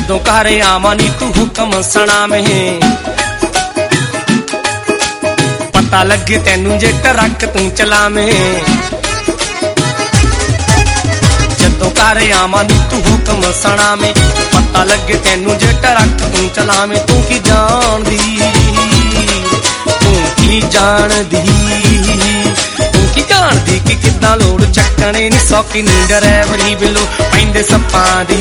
जदों घर आवां नी तू हुक्म सुणावें, पता लगे तैनू जे ट्रक तू चलावें। जदों घर आवां नी तू हुक्म सुणावें, पता लगे तैनू जे ट्रक तू चलावें। तू की जानदी, तू की जानदी, तू की जानदी कि किद्दां लोड़ चक्कणे नी सौखी नी ड्राइवरी बिलो पैंदे सप्पां दी,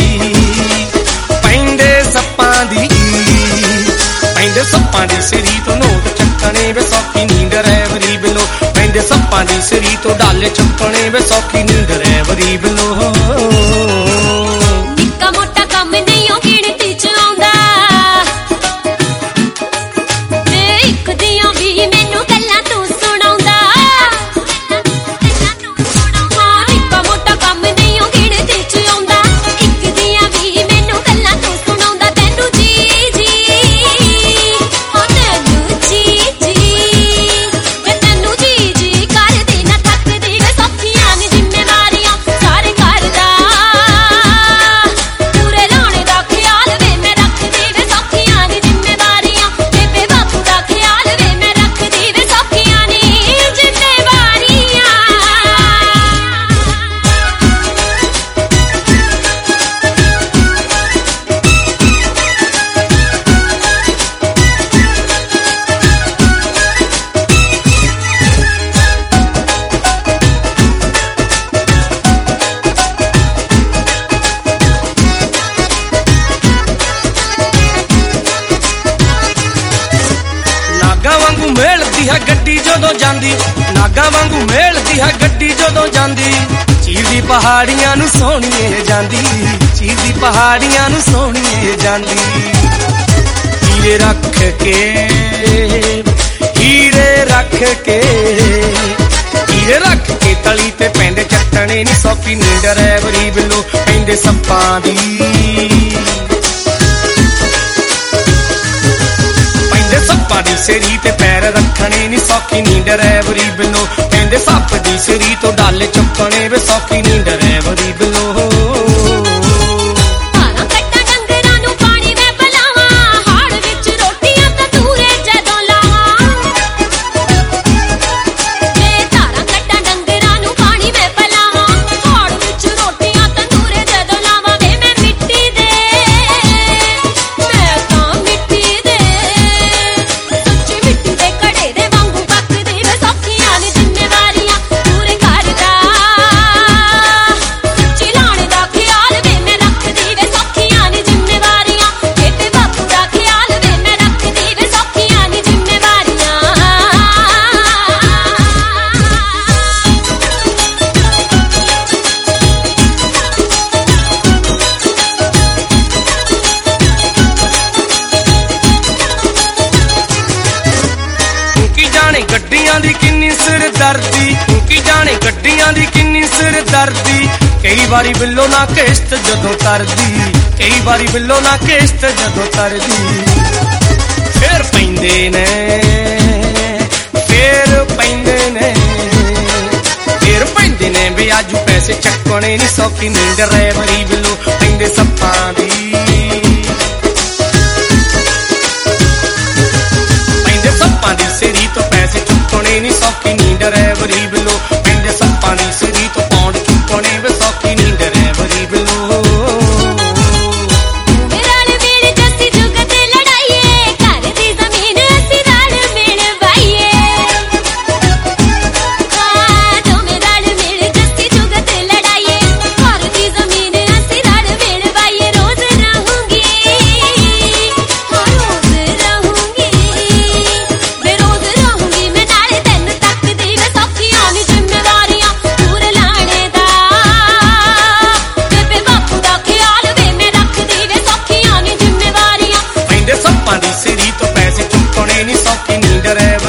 पैंदे सप्पां दी, पैंदे सप्पां दी सिरी तो नोट चक्कणे वे सौखी नी ड्राइवरी बिलो पैंदे सप्पां दी सिरी तो डाले चुक्कणे वे सौखी नी ड्राइवरी बिलो। निक्का मोटा कम नहीं ओ गिणती च आउंदा, ते इक दियां भी मैनू गल्लां तू सुणाउंदा। हाँ निक्का मोटा कम नहीं ओ गिणती च आउंदा, इक दियां भी मैनू गल्लां तू सुणाउंदा। तैनू जी जी ओ तैनू जी जी, वे तैनू जी जी करदी ना थकदी वे सौखियां नी जिम्मेवारियां सारे घर दा, पूरे लाने दा ख्याल वे मैं रखदी वे सौखियां नी जिम्मेवारियां। बेबे बापू दा ख्याल वे मैं रखदी वे सौखियां नी जिम्मेवारियां। नागा वांगू मेलदी है गड्डी जदों जांदी, नागा वांगू मेलदी है गड्डी जदों जांदी। चीरदी पहाड़ियां नू सोहणीए जांदी, चीरदी पहाड़ियां नू सोहणीए जांदी। हीरे रख के, हीरे रख के, हीरे रख के तली ते पैंदे चट्टणे नी सौखी नी ड्राइवरी बिलो पैंदे सप्पां दी, सप्पां दी सिरी ते पैर रखने नी सौखी नी ड्राइवरी बिलो पैंदे सप्प दी सिरी तो डाले चुक्कणे वे सौखी नी ड्राइवरी बिलो। धारां कट्टां डंगरां नू पानी मैं पिलावां, हाड़ विच रोटियां तंदूरे जदों लावां। वे धारां कट्टां डंगरां नू पानी मैं पिलावां, हाड़ विच रोटियां तंदूरे जदों लावां। वे मैं मिट्टी दे, मैं तां मिट्टी दे, सच्ची मिट्टी दे घड़े दे वांगू पकदी वे सौखियां नी जिम्मेवारियां पूरे घर दा, सच्ची लाने दा ख्याल वे मैं रखदी वे सौखियां नी जिम्मेवारियां। बेबे बापू दा ख्याल वे मैं रखदी वे सौखियां नी जिम्मेवारियां। तू की जाने गड्डियां दी किन्नी सिरदर्दी, तू की जाने गड्डियां दी किन्नी सिरदर्दी। कई बारी बिल्लो ना किश्त जदों तरदी, कई बारी बिल्लो ना किश्त जदों तरदी। फिर पैंदे ने, फिर पैंदे ने, फिर पैंदे ने वे आजू पैसे चक्कणे नी सौखी नी ड्राइवरी बिलो पैंदे सप्पां दी, पैंदे सप्पां दी सिरी तो पैसे चुक्कणे नी सौखी नी ड्राइवरी बिलो पैंदे सप्पां दी सिरी तो पौंड चुक्कणे वे सौखी नी ड्राइवरी बिलो। रल मिल जस्सी जुगत लड़ाइए, घर दी जमीन असी रल मिल बाइए। हाँ तुम रल मिल जस्सी जुगत लड़ाइए, घर दी जमीन असी रल मिल बाइए। रोज रहूंगी, हाँ रोज रहूंगी, वे रोज रहूंगी मैं नाले तैनू तकदी वे सौखियां नी जिम्मेवारियां पूरे लाने दा। बेबे बापू दा ख्याल वे मैं रखदी वे सौखियां नी जिम्मेवारियां। पैंदे सप्पां दी सिरी तो पैसे चुक्कणे नी सौखी नी ड्राइवरी